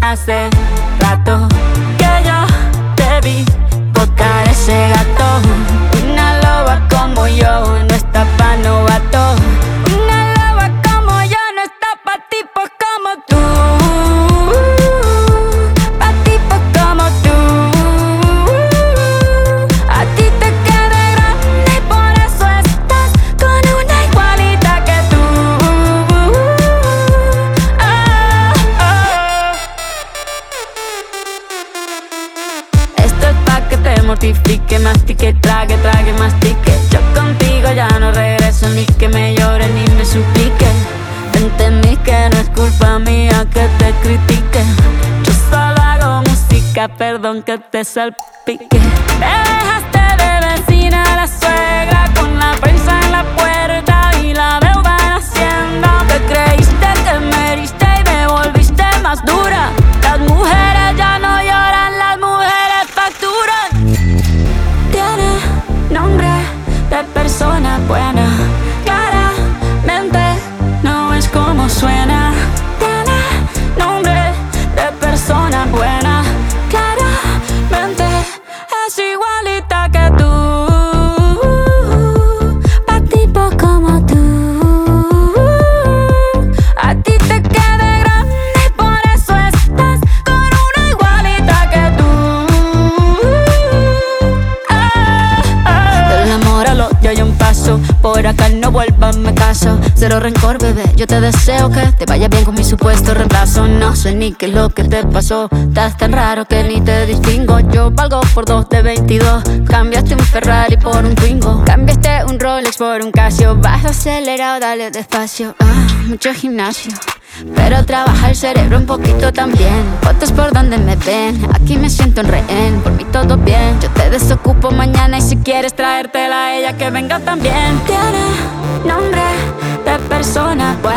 Hace rato que yo te vi tocar ese gato. Una loba como yo no está pa' novato. Una loba como yo no está pa' tipos como tú. Pa' tipos como tú. A ti te queda grande y por eso estás con una igualita que tú. Esto es pa' que te mortifique, mastique, trague, trague, mastique. Yo contigo ya no regreso, ni que me llore ni me suplique. Entendí que no es culpa mía que te critique. Yo solo hago música, perdón que te salpique. Te dejaste de vecina a la suegra con la prensa en la puerta y la deuda en Hacienda. Te creíste que me heriste y me volviste más dura. Las mujeres ya no lloran, las mujeres facturan. Tiene nombre de persona buena, claramente no es como suena. Tiene nombre de persona buena, claramente es igualita que tú. Pa' tipos como tú. A ti te queda grande y por eso estás con una igualita que tú. Del amor al odio hay un paso, por acá no vuelvas, me caso. Cero rencor, bebé, yo te deseo que te vaya bien con mi supuesto reemplazo. No sé ni qué es lo que te pasó, estás tan raro que ni te distingo. Yo valgo por 2 de 22, cambiaste un Ferrari por un Twingo. Cambiaste un Rolex por un Casio, vas acelerado, dale despacio. Mucho gimnasio, pero trabaja el cerebro un poquito también. Fotos por donde me ven, aquí me siento en rehén. Por mí todo bien, yo te desocupo mañana y si quieres traértela a ella que venga también. Tiene nombre de persona